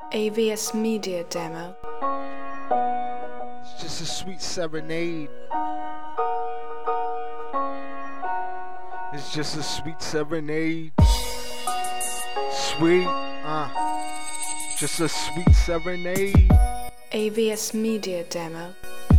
AVS Media Demo. It's just a sweet serenade. It's just a sweet serenade. Sweet, just a sweet serenade. AVS Media Demo.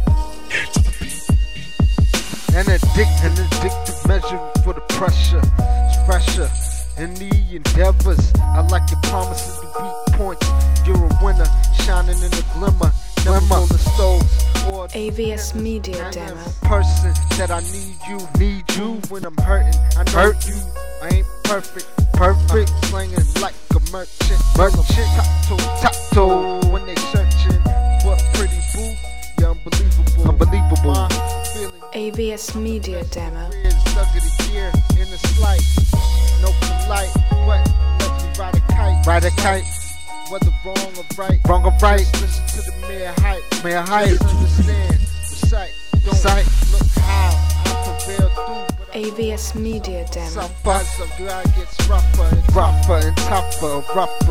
An addictive measure for the pressure. It's pressure in the endeavors. I like your promises to weak points. You're a winner, shining in the glimmer. Never on the stoves. AVS Media Demo. Person that I need you when I'm hurting. I know you. I ain't perfect. Slinging like a merchant. Top toe. When they searching for a pretty boo, you're unbelievable. AVS Media Demo. Slug of the year in the slight. No polite, but let me ride a kite. Whether wrong or right. Just listen to the mere hype. Just understand the sight. Don't look how I prevail through. AVS Media Demo. Some grind gets rougher and tougher.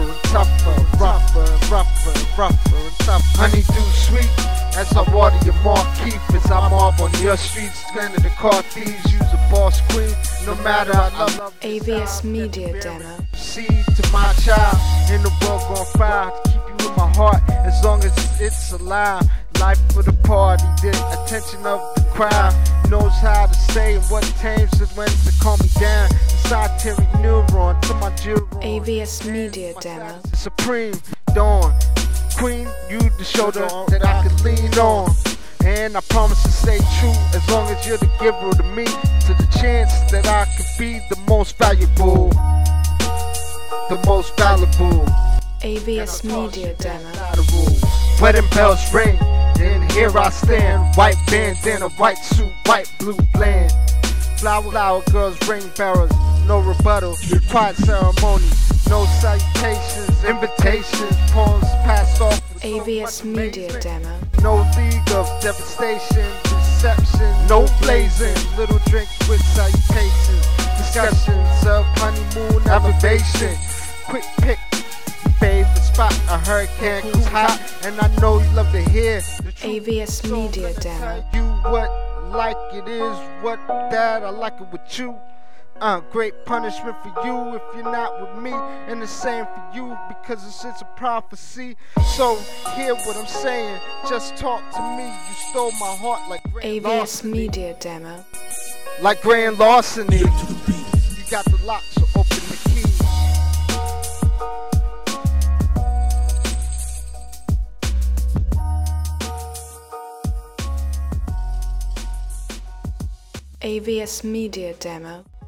Honeydew sweet as I water your marquee. As I mob on your streets, splendid the car thieves. Use a boss queen. No matter I love AVS Media Demo. Seed to my child in the world gon' fire to keep you in my heart as long as it's alive. Life for the party, the attention of the crowd. Knows how to say what tames is when to calm me down. Inside tearing neuron to my jewel. AVS Media Demo. Supreme Dawn Queen, you the shoulder that I could lean on. And I promise to stay true as long as you're the giver to me. To the chance that I could be the most valuable. The most valuable. AVS Media Demo. Wedding bells ring, and here I stand. White bandana, white suit, white blue blend. Flower girls, ring bearers, no rebuttal. Quiet ceremony, no salutations, invitations, poems passed off. AVS Media Demo. No league of devastation, deception, no blazing. Little drinks with salutations, discussions of honeymoon elevation. Quick pick, favorite spot, a hurricane who's hot, and I know you love to hear the truth. AVS Media Demo. You what like it is, what that I like it with you. Great punishment for you if you're not with me, and the same for you because it's a prophecy. So hear what I'm saying, just talk to me. You stole my heart like grand AVS larceny. Media Demo. Like grand larceny. You got the lock, so open the key. AVS Media Demo.